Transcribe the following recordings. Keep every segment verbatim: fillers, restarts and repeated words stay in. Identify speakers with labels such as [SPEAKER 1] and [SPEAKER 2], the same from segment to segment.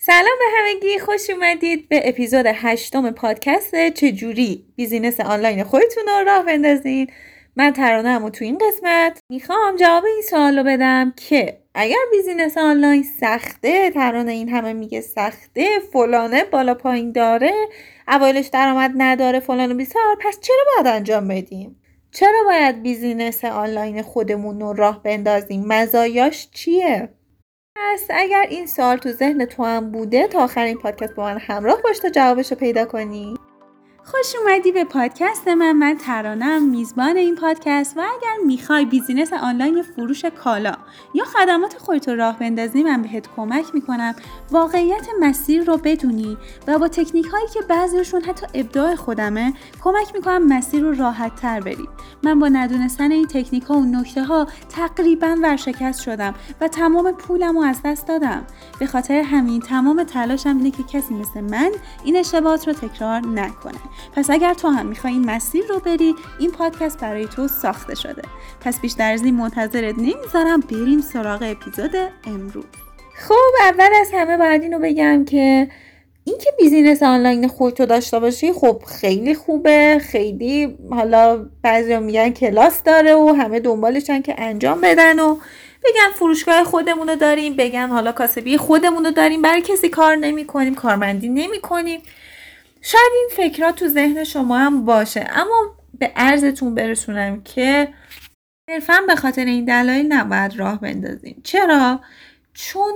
[SPEAKER 1] سلام به همگی، خوش اومدید به اپیزود هشتم پادکست چجوری بیزینس آنلاین خودتون رو راه بندازین. من ترانه‌ام تو این قسمت میخوام جواب این سوالو بدم که اگر بیزینس آنلاین سخته، ترانه این همه میگه سخته، فلانه بالا پایین داره، اولش درآمد نداره، فلان و بیسار، پس چرا باید انجام بدیم؟ چرا باید بیزینس آنلاین خودمون رو راه بندازیم؟ مزایاش چیه؟ پس اگر این سوال تو ذهن تو هم بوده، تا آخر این پادکست با من همراه باش تا جوابش رو پیدا کنی. خوش اومدی به پادکست من. من ترانه‌ام، میزبان این پادکست، و اگر میخوای بیزینس آنلاین فروش کالا یا خدمات خودت رو راه بندازی، من بهت کمک میکنم واقعیت مسیر رو بدونی و با تکنیک هایی که بعضیشون حتی ابداع خودمه کمک میکنم مسیر رو راحت تر بری. من با ندونستن این تکنیک ها و نکته ها تقریبا ورشکست شدم و تمام پولم رو از دست دادم. به خاطر همین تمام تلاشم اینه که کسی مثل من این اشتباهات رو تکرار نکنه. پس اگر تو هم میخوای این مسیر رو بری، این پادکست برای تو ساخته شده. پس بیشتر از این منتظرت نمیذارم، بریم سراغ اپیزود امروز. خب اول از همه باید اینو بگم که اینکه بیزینس آنلاین خودتو داشته باشی خب خیلی خوبه، خیلی حالا بعضیا میگن کلاس داره و همه دنبالشن که انجام بدن و بگن فروشگاه خودمونو داریم، بگن حالا کاسبی خودمونو داریم، برای کسی کار نمی کنیم، کارمندی نمی کنیم. شاید این فکرات تو ذهن شما هم باشه، اما به عرضتون برسونم که صرفاً به خاطر این دلایل نباید راه بندازیم. چرا؟ چون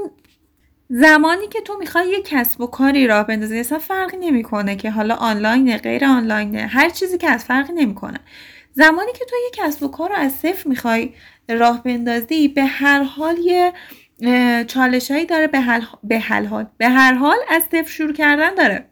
[SPEAKER 1] زمانی که تو میخوای یه کسب و کاری راه بندازی، اصلا فرقی نمیکنه که حالا آنلاینه غیر آنلاینه، هر چیزی که از فرقی نمیکنه. زمانی که تو یه کسب و کار رو از صفر میخوای راه بندازی، به هر حال یه چالشایی داره، به هر به هر حال به هر حال از صفر شروع کردن داره.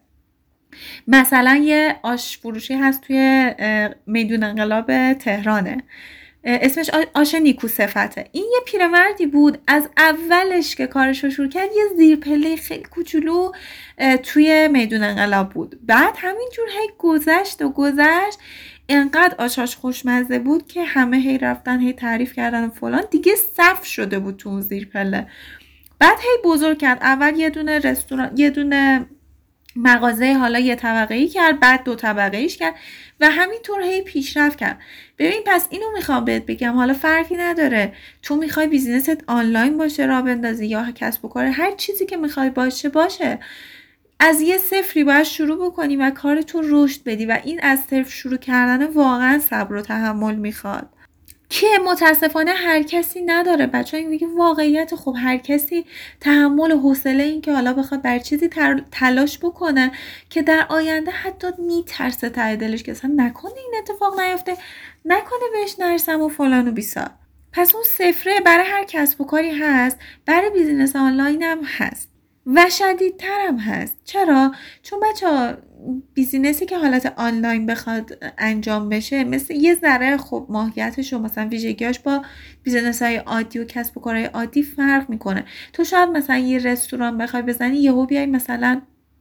[SPEAKER 1] مثلا یه آش فروشی هست توی میدون انقلاب تهرانه، اسمش آش نیکو صفته. این یه پیرمردی بود، از اولش که کارش رو شروع کرد یه زیرپله خیلی کوچولو توی میدون انقلاب بود. بعد همینجور هی گذشت و گذشت، انقدر آشاش خوشمزه بود که همه هی رفتن هی تعریف کردن و فلان، دیگه صف شده بود تو زیرپله. بعد هی بزرگ کرد، اول یه دونه رستوران، یه دونه مغازه حالا یه طبقه ای کرد، بعد دو طبقه ایش کرد و همینطور هی پیشرفت کرد. ببین پس اینو میخوام بهت بگم، حالا فرقی نداره تو میخوای بیزینست آنلاین باشه راه بندازی یا کسب و کار، هر چیزی که میخوای باشه باشه، از یه صفری باید شروع بکنی و کارتو رشد بدی و این از صفر شروع کردن واقعا صبر و تحمل میخواد که متاسفانه هر کسی نداره. بچه این میگه واقعیت، خب هر کسی تحمل و حوصله این که حالا بخواد بر چیزی تلاش بکنه که در آینده حتی میترسه ته دلش که اصلا نکنه این اتفاق نیفته، نکنه بهش نرسم و فلان و بیسار. پس اون صفره برای هر کسب و کاری هست، برای بیزینس آنلاین هم هست و شدیدتر هم هست. چرا؟ چون بچه بیزینسی که حالت آنلاین بخواد انجام بشه مثل یه ذره خب ماهیتش و مثلا ویژگیاش با بیزینس های عادی و کسب و کارهای عادی فرق میکنه. تو شاید مثلا یه رستوران بخوای بزنی، یهو بیای مثلا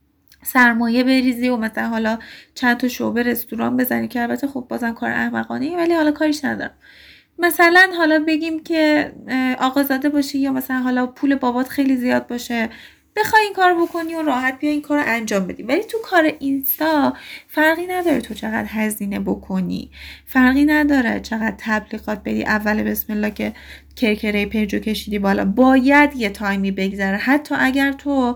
[SPEAKER 1] سرمایه بریزی و مثلا حالا چند تا شعبه رستوران بزنی که البته خب بازم کار احمقانه، ولی حالا کاریش ندارم. مثلا حالا بگیم که آقازاده باشی یا مثلا حالا پول بابات خیلی زیاد باشه، بخوای این کار بکنی و راحت بیا این کار رو انجام بدی. ولی تو کار اینستا فرقی نداره تو چقدر هزینه بکنی، فرقی نداره چقدر تبلیغات بدی، اول بسم الله که کرکره پیجو کشیدی بالا، باید یه تایمی بگذره. حتی اگر تو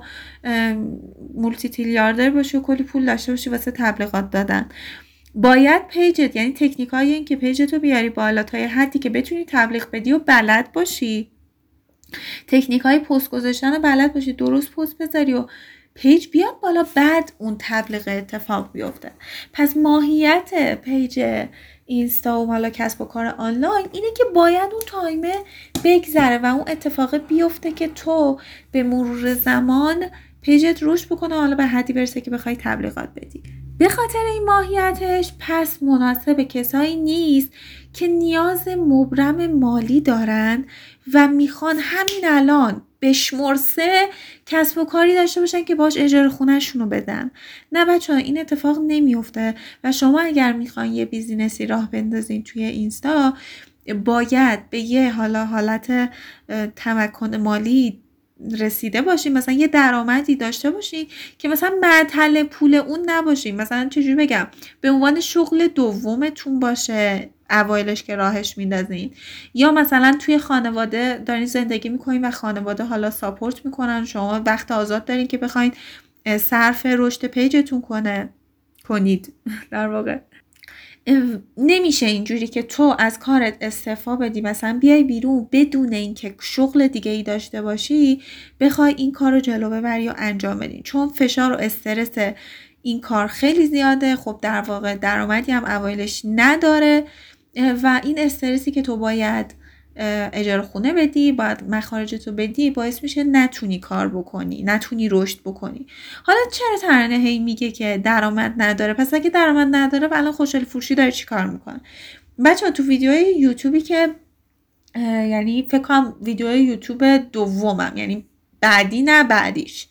[SPEAKER 1] مولتی تریلیاردر باشی و کلی پول داشته باشی واسه تبلیغات دادن، باید پیجت، یعنی تکنیکای این که پیجتو بیاری بالا تا یه حدی که بتونی تبلیغ بدی و بلد باشی، تکنیکای پست گذاشتن رو بلد باشی، درست پست بذاری و پیج بیاد بالا، بعد اون تبلیغ اتفاق بیفته. پس ماهیت پیج اینستا و حالا کسب و کار آنلاین اینه که باید اون تایمه بگذره و اون اتفاق بیفته که تو به مرور زمان پیجت رشد بکنه، حالا به حدی برسه که بخوای تبلیغات بدی. به خاطر این ماهیتش پس مناسب کسایی نیست که نیاز مبرم مالی دارن و میخوان همین الان بشمر سه کسب و کاری داشته باشن که باش اجاره خونه‌شون رو بدن. نه بچه ها، این اتفاق نمیفته و شما اگر میخوان یه بیزینسی راه بندازین توی اینستا، باید به یه حالا حالت تمکن مالی رسیده باشین، مثلا یه درآمدی داشته باشین که مثلا معطل پول اون نباشین. مثلا چجوری بگم، به عنوان شغل دومتون باشه اوایلش که راهش میندازین، یا مثلا توی خانواده دارین زندگی میکنین و خانواده حالا ساپورت میکنن، شما وقت آزاد دارین که بخواین صرف رشد پیجتون کنه کنید در واقع. نمیشه اینجوری که تو از کارت استعفا بدی، مثلا بیای بیرون بدون اینکه شغل دیگه ای داشته باشی بخوای این کار رو جلو ببری یا انجام بدی، چون فشار و استرس این کار خیلی زیاده. خب در واقع درآمدی هم اوایلش نداره و این استرسی که تو باید اجاره خونه بدی، باید مخارجتو بدی، باعث میشه نتونی کار بکنی، نتونی رشد بکنی. حالا چرا ترانه هی میگه که درآمد نداره؟ پس اگه درآمد نداره الان خوشحالی فروشی داره چی کار میکنه؟ بچه‌ها تو ویدیوهای یوتیوبی که یعنی فکر کنم ویدیوهای یوتیوب دومم، یعنی بعدی نه بعدیش،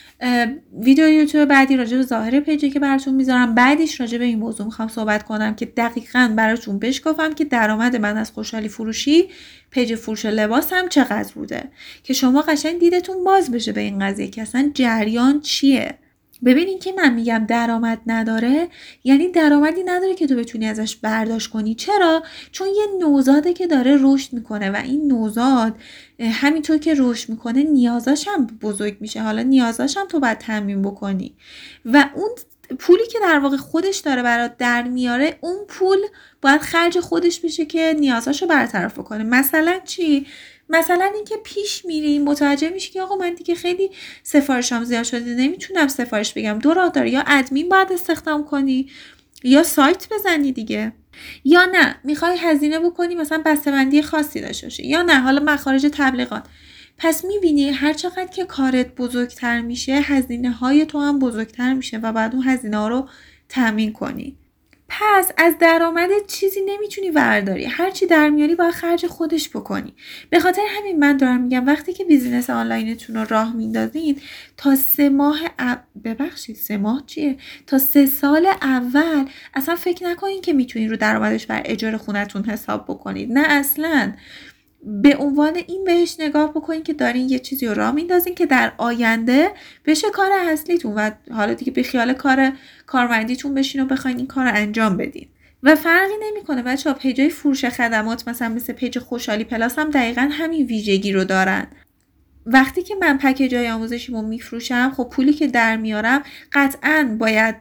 [SPEAKER 1] ویدیو یوتیوب بعدی راجع به ظاهر پیجی که براتون میذارم، بعدش راجع به این موضوع میخوام صحبت کنم که دقیقاً براتون بشکافم که درآمد من از خوشحالی فروشی پیج فروش لباسم چقدر بوده، که شما قشنگ دیدتون باز بشه به این قضیه که اصلا جریان چیه. ببینین که من میگم درآمد نداره یعنی درآمدی نداره که تو بتونی ازش برداشت کنی. چرا؟ چون یه نوزاده که داره رشد میکنه و این نوزاد همینطور که رشد میکنه نیازاش هم بزرگ میشه. حالا نیازاش هم تو باید تامین بکنی و اون پولی که در واقع خودش داره برات در میاره، اون پول باید خرج خودش بشه که نیازاشو برطرف کنه. مثلا چی؟ مثلا اینکه پیش میری متوجه میشی که آقا من دیگه خیلی سفارشام زیاد شده، نمیتونم سفارش بگم، دو راه داره، یا ادمین باید استخدام کنی یا سایت بزنی دیگه، یا نه میخوای هزینه بکنی مثلا بسته‌بندی خاصی داشته باشی، یا نه حالا مخارج تبلیغات. پس میبینی هر چقدر که کارت بزرگتر میشه هزینه های تو هم بزرگتر میشه و بعد اون هزینه ها رو تامین کنی. پس از درآمدت چیزی نمیتونی برداری، هر چی در میاری باید خرج خودش بکنی. به خاطر همین من دارم میگم وقتی که بیزینس آنلاینتون رو راه میندازین تا سه ماه ا... ببخشید سه ماه چیه؟ تا سه سال اول اصلا فکر نکنین که میتونین رو درآمدش بر اجاره خونتون حساب بکنید. نه اصلا. به عنوان این بهش نگاه بکنین که دارین یه چیزی رو راه میندازین که در آینده بشه کار اصلیتون و حالا دیگه به خیال کار کارمندیتون بشین و بخواین این کار رو انجام بدین. و فرقی نمیکنه بچه‌ها، پیجای فروش خدمات مثلا مثل پیج خوشحالی پلاس هم دقیقاً همین ویژگی رو دارن. وقتی که من پکیجای آموزشیمو میفروشم، خب پولی که در میارم قطعاً باید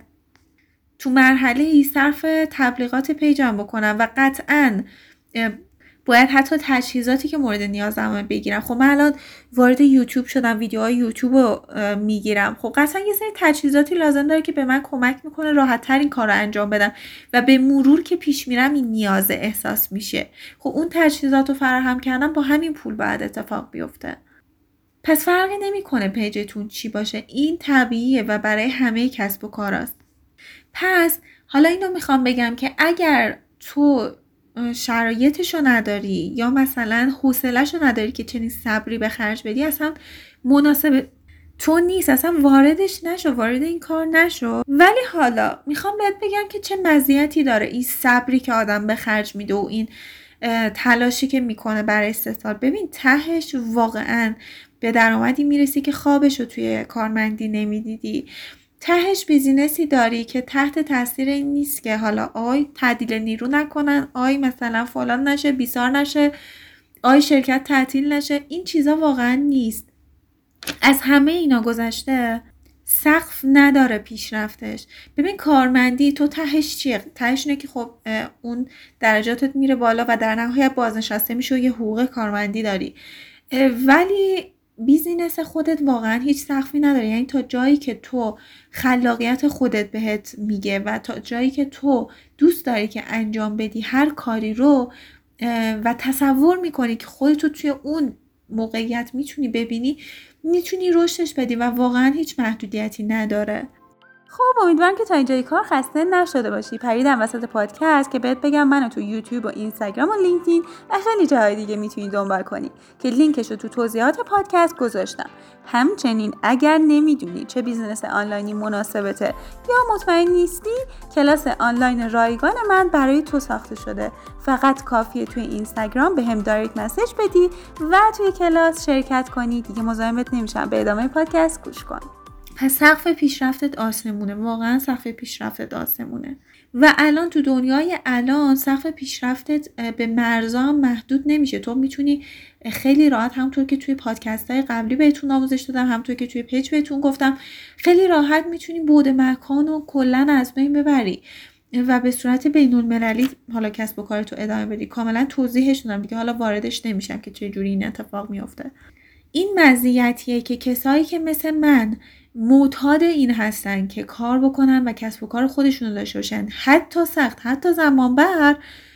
[SPEAKER 1] تو مرحله صرف تبلیغات پیجم بکنم و قطعاً باید حتی تجهیزاتی که مورد نیازمه بگیرم. خب من الان وارد یوتیوب شدم، ویدیوهای یوتیوب رو میگیرم، خب قطعا یه سری تجهیزاتی لازم داره که به من کمک میکنه راحت تر این کار رو انجام بدم و به مرور که پیش میرم این نیاز احساس میشه. خب اون تجهیزات رو فراهم کردم با همین پول باید اتفاق بیفته. پس فرقی نمیکنه پیجتون چی باشه، این طبیعیه و برای همه کسب و کاراست. پس حالا اینو میخوام بگم که اگر تو شرایطشو نداری یا مثلا حوصله‌شو نداری که چنین صبری به خرج بدی، اصلا مناسب تو نیست، اصلا واردش نشو، وارد این کار نشو. ولی حالا میخوام بهت بگم که چه مزیتی داره این صبری که آدم به خرج میده و این تلاشی که میکنه برای استثمار. ببین تهش واقعا به درآمدی میرسی که خوابشو توی کارمندی نمیدیدی. تهش بیزینسی داری که تحت تاثیر این نیست که حالا آی تعدیل نیرو نکنن، آی مثلا فلان نشه، بیسار نشه، آی شرکت تعطیل نشه. این چیزا واقعا نیست. از همه اینا گذشته سقف نداره پیشرفتش. ببین کارمندی تو تهش چیه؟ تهش اینه که خب اون درجاتت میره بالا و در نهایت بازنشسته میشه و یه حقوق کارمندی داری. ولی بیزینس خودت واقعا هیچ سقفی نداره. یعنی تا جایی که تو خلاقیت خودت بهت میگه و تا جایی که تو دوست داری که انجام بدی هر کاری رو و تصور میکنی که خودتو توی اون موقعیت میتونی ببینی، میتونی رشدش بدی و واقعا هیچ محدودیتی نداره. خب امیدوارم که تا اینجای کار خسته نشده باشی. پریدم وسط پادکست که بهت بگم منو تو یوتیوب و اینستاگرام و لینکدین و خیلی جاهای دیگه میتونی دنبال کنی که لینکشو تو توضیحات پادکست گذاشتم. همچنین اگر نمیدونی چه بیزنس آنلاینی مناسبته یا مطمئن نیستی، کلاس آنلاین رایگان من برای تو ساخته شده. فقط کافیه توی اینستاگرام به هم دایرکت مسیج بدی و توی کلاس شرکت کنی. دیگه مزاحمت نمیشم. به ادامه پادکست گوش کن. پس سقف پیشرفتت آسمونه، واقعا سقف پیشرفتت آسمونه. و الان تو دنیای الان سقف پیشرفتت به مرزا هم محدود نمیشه. تو میتونی خیلی راحت، همونطور که توی پادکست های قبلی بهتون آموزش دادم، همونطور که توی پیج بهتون گفتم، خیلی راحت میتونی بعد مکان و کلا از بین ببری و به صورت بین المللی حالا کسب و کارتو ادامه بدی. کاملا توضیحش دادم دیگه، حالا واردش نمیشم که چه جوری این اتفاق میفته. این مزیتیه که کسایی که مثل من معتاد این هستن که کار بکنن و کسب و کار خودشونو داشته باشن، حتی سخت، حتی زمان بر،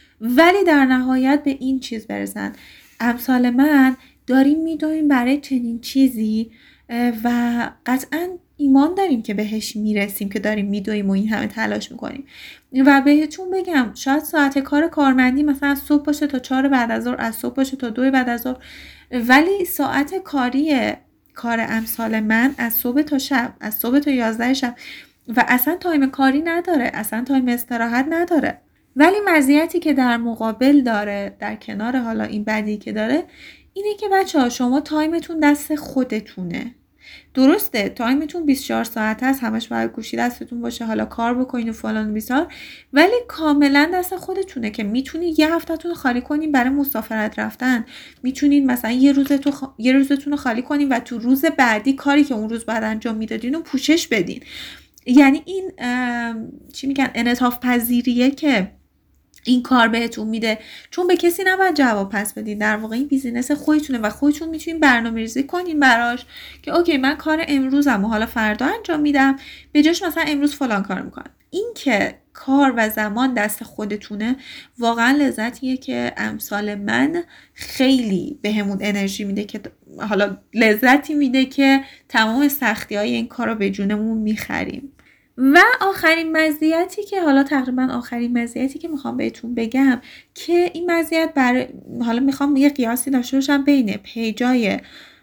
[SPEAKER 1] ولی در نهایت به این چیز برسن. امثال من داریم میدویم برای چنین چیزی و قطعاً ایمان داریم که بهش میرسیم که داریم میدویم و این همه تلاش میکنیم. و بهتون بگم شاید ساعت کار کارمندی مثلا از صبح باشه تا چهار بعد از ظهر، از صبح باشه تا دو بعد از ظهر، ولی ساعت کاری کار امثال من از صبح تا شب، از صبح تا یازده شب و اصلا تایم کاری نداره، اصلا تایم استراحت نداره. ولی مزیتی که در مقابل داره، در کنار حالا این بدی که داره، اینه که بچه‌ها شما تایمتون دست خودتونه. درسته تایمتون بیست و چهار ساعت هست، همش باید گوشی دستتون باشه، حالا کار بکنین و فلان و بیسار، ولی کاملا دست خودتونه که میتونید یه هفتهتون خالی کنین برای مسافرت رفتن، میتونین مثلا یه روزتون خ... یه روزتون رو خالی کنین و تو روز بعدی کاری که اون روز بعد انجام میدادین رو پوشش بدین. یعنی این چی میگن انعطاف پذیریه که این کار بهتون میده، چون به کسی نباید جواب پس بدین. در واقع این بیزینس خودتونه و خودتون میتونین برنامه‌ریزی کنین براش که اوکی من کار امروزم و حالا فردا انجام میدم، به جاش مثلا امروز فلان کار میکنم. این که کار و زمان دست خودتونه واقعا لذتیه که امثال من خیلی بهمون انرژی میده، که حالا لذتی میده که تمام سختی‌های این کارو به جونمون میخریم. و آخرین مزیتی که حالا تقریبا آخرین مزیتی که میخوام بهتون بگم که این مزیت برای حالا میخوام یه قیاسی داشته باشم بین پیجای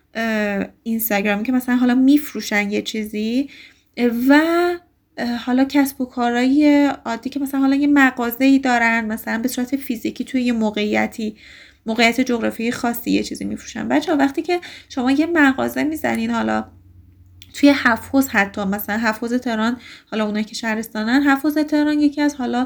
[SPEAKER 1] اینستاگرامی که مثلا حالا میفروشن یه چیزی و حالا کسب و کارهای عادی که مثلا حالا یه مغازه‌ای دارن، مثلا به صورت فیزیکی توی یه موقعیتی موقعیت جغرافیایی خاصی یه چیزی میفروشن. بچه‌ها وقتی که شما یه مغازه میزنین، حالا توی حفظ، حتی مثلا حفظ تهران، حالا اونایی که شهرستانن، حفظ تهران یکی از حالا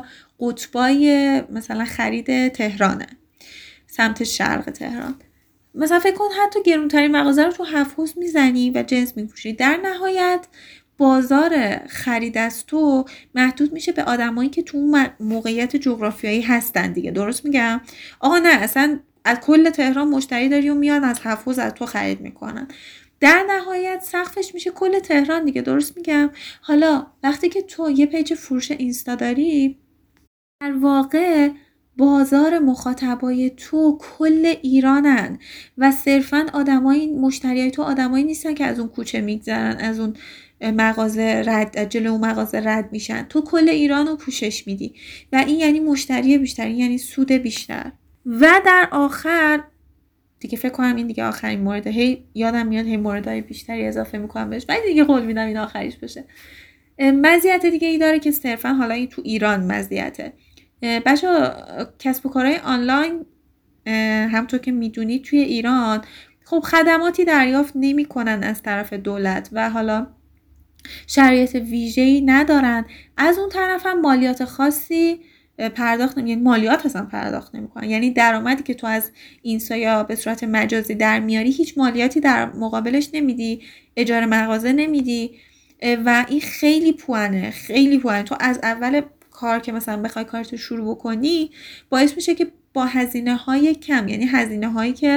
[SPEAKER 1] قطبای مثلا خرید تهرانه، سمت شرق تهران. مثلا فکر کن حتی گرونترین مغازه رو تو حفظ میزنی و جنس میفروشی. در نهایت بازار خرید از تو محدود میشه به آدمایی که تو اون موقعیت جغرافیایی هستن دیگه. درست میگم؟ آقا نه، اصلا از کل تهران مشتری داری و میان از حفظ از تو خرید میکنن. در نهایت سقفش میشه کل تهران دیگه. درست میگم؟ حالا وقتی که تو یه پیج فروش اینستا داری، در واقع بازار مخاطبای تو کل ایرانن و صرفاً آدمای مشتریای تو آدمایی نیستن که از اون کوچه میگذرن، از اون مغازه رد جلو اون مغازه رد میشن. تو کل ایران رو پوشش میدی و این یعنی مشتری بیشتر، یعنی سود بیشتر. و در آخر دیگه فکر کنم این دیگه آخرین مورد، هی یادم میاد هی موردهای بیشتری اضافه میکنم بهش، ولی دیگه قول میدم این آخریش بشه. مزیت دیگه ای داره که صرفا حالا این تو ایران مزیته. بچه‌ها کسب و کارهای آنلاین همونطور که میدونید توی ایران خب خدماتی دریافت نمیکنن از طرف دولت و حالا شرایط ویژه‌ای ندارن. از اون طرف هم مالیات خاصی پرداخت نمی، یعنی مالیات اصلا پرداخت نمیکنن. یعنی درآمدی که تو از اینستا یا به صورت مجازی در میاری هیچ مالیاتی در مقابلش نمیدی، اجاره مغازه نمیدی و این خیلی پوانه، خیلی پوانه. تو از اول کار که مثلا بخوای کارتو شروع بکنی باعث میشه که با هزینه های کم، یعنی هزینه هایی که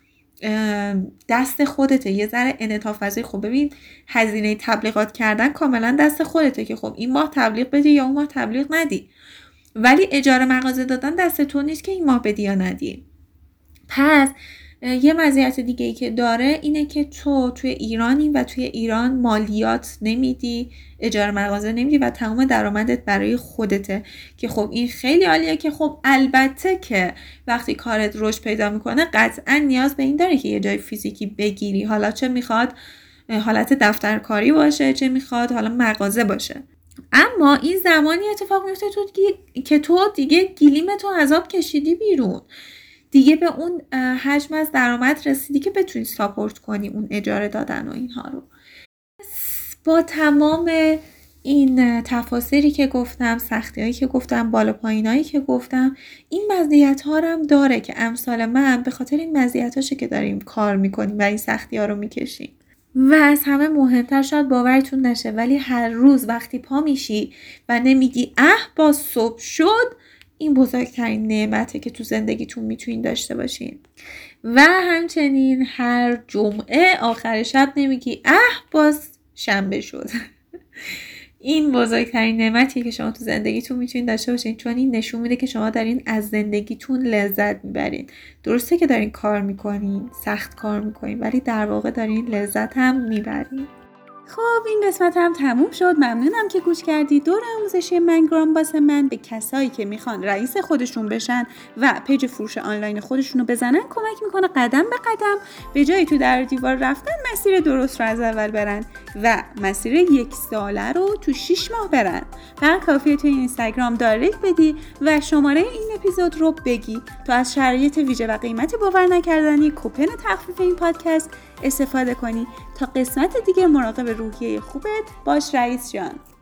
[SPEAKER 1] دست خودته، یه ذره انعطاف پذیر. خب ببین هزینه تبلیغات کردن کاملا دست خودته که خب این ماه تبلیغ بدی یا اون ماه تبلیغ ندی، ولی اجاره مغازه دادن دست تو نیست که این ماه بدی یا ندی. پس یه مزیت دیگه ای که داره اینه که تو توی ایرانی و توی ایران مالیات نمیدی، اجاره مغازه نمیدی و تمام درآمدت برای خودته که خب این خیلی عالیه. که خب البته که وقتی کارت رشد پیدا میکنه قطعا نیاز به این داره که یه جای فیزیکی بگیری، حالا چه میخواد حالت دفترکاری باشه چه میخواد حالا مغازه باشه. اما این زمانی اتفاق میفته تو که تو دیگه گلیمتو عذاب کشیدی بیرون، دیگه به اون حجم از درآمد رسیدی که بتونی ساپورت کنی اون اجاره دادن و اینها رو. با تمام این تفاصیلی که گفتم، سختی هایی که گفتم، بالا پایین هایی که گفتم، این مزیت ها هم داره که امثال من به خاطر این مزیت هاشه که داریم کار میکنیم و این سختی ها رو میکشیم. و از همه مهمتر شاید باورتون نشه ولی هر روز وقتی پا میشی و نمیگی اه با صبح شد، این بزرگترین نعمته که تو زندگیتون میتونین داشته باشین. و همچنین هر جمعه آخر شب نمیگی اه باز شنبه شد. این بزرگترین نعمتیه که شما تو زندگیتون میتونین داشته باشین، چون این نشون میده که شما دارین از زندگیتون لذت میبرین. درسته که دارین کار میکنین، سخت کار میکنین، ولی در واقع دارین لذت هم میبرین. خب این قسمت هم تموم شد. ممنونم که گوش کردید. دور آموزشی منگرام واسه من به کسایی که میخوان رئیس خودشون بشن و پیج فروش آنلاین خودشون رو بزنن کمک میکنه قدم به قدم به جای تو در دیوار رفتن مسیر درست رو از اول برن و مسیر یک ساله رو تو شش ماه برن. فقط کافیه توی اینستاگرام دایرکت بدی و شماره این اپیزود رو بگی تا از شرایط ویژه و قیمت باور نکردنی کوپن تخفیف این پادکست استفاده کنی تا قسمت دیگه مراقب روحیه خوبت باش رئیس جان.